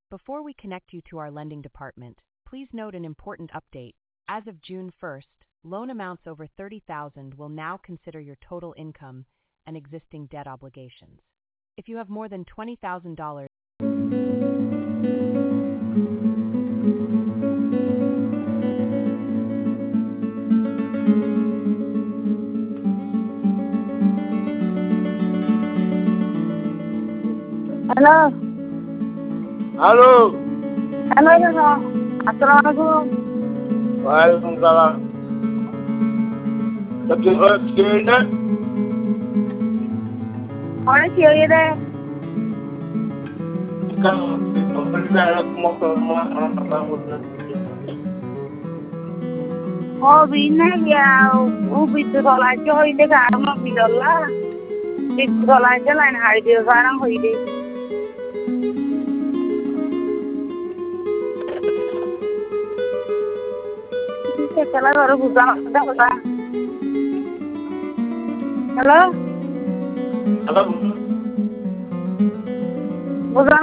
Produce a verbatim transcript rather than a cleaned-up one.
Before we connect you to our lending department, please note an important update. As of June first, loan amounts over thirty thousand dollars will now consider your total income and existing debt obligations. If you have more than twenty thousand dollars, Halo, Halo. halo ya, assalamualaikum. Waalaikumsalam. Tapi orang kena Orang siapa ini? kan pemerintah mau ke orang bangun. Oh, bina ya, ubi tu kalau aja ini kan mau bilola. Itu kalau aja lain hari dia sekarang ini. Kalau baru buka, ada apa? Halo? Halo. Buka